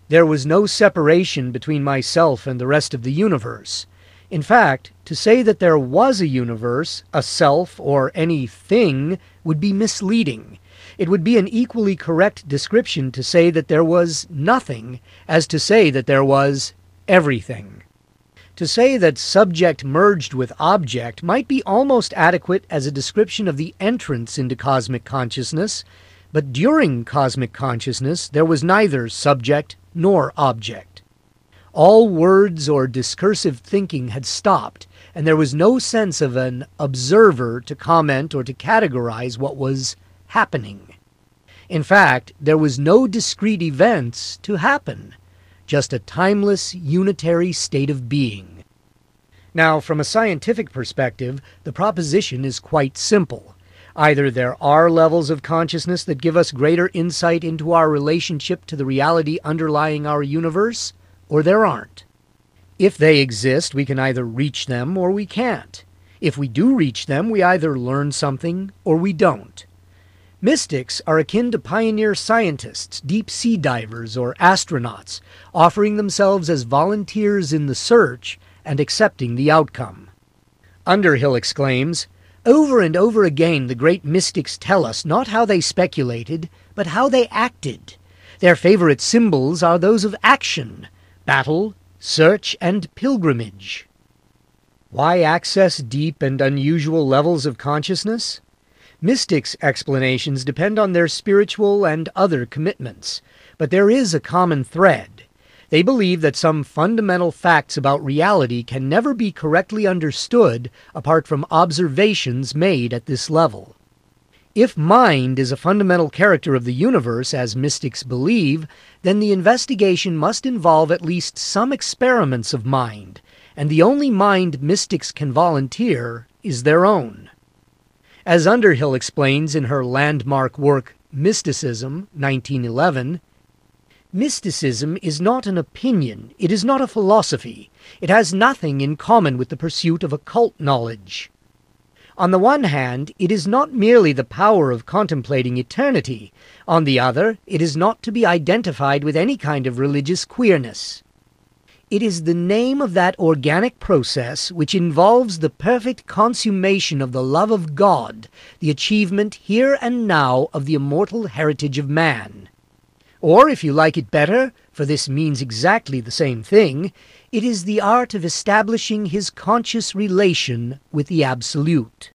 There was no separation between myself and the rest of the universe. In fact, to say that there was a universe, a self, or any thing would be misleading. It would be an equally correct description to say that there was nothing as to say that there was everything. To say that subject merged with object might be almost adequate as a description of the entrance into cosmic consciousness, but during cosmic consciousness there was neither subject nor object. All words or discursive thinking had stopped, and there was no sense of an observer to comment or to categorize what was happening. In fact, there was no discrete events to happen, just a timeless, unitary state of being. Now, from a scientific perspective, the proposition is quite simple. Either there are levels of consciousness that give us greater insight into our relationship to the reality underlying our universe, or there aren't. If they exist, we can either reach them or we can't. If we do reach them, we either learn something or we don't. Mystics are akin to pioneer scientists, deep-sea divers, or astronauts, offering themselves as volunteers in the search and accepting the outcome. Underhill exclaims, "Over and over again the great mystics tell us not how they speculated, but how they acted. Their favorite symbols are those of action, battle, search, and pilgrimage." Why access deep and unusual levels of consciousness? Mystics' explanations depend on their spiritual and other commitments, but there is a common thread. They believe that some fundamental facts about reality can never be correctly understood apart from observations made at this level. If mind is a fundamental character of the universe, as mystics believe, then the investigation must involve at least some experiments of mind, and the only mind mystics can volunteer is their own. As Underhill explains in her landmark work Mysticism, 1911, mysticism is not an opinion, it is not a philosophy, it has nothing in common with the pursuit of occult knowledge. On the one hand, it is not merely the power of contemplating eternity. On the other, it is not to be identified with any kind of religious queerness. It is the name of that organic process which involves the perfect consummation of the love of God, the achievement here and now of the immortal heritage of man. Or, if you like it better, for this means exactly the same thing, it is the art of establishing his conscious relation with the Absolute.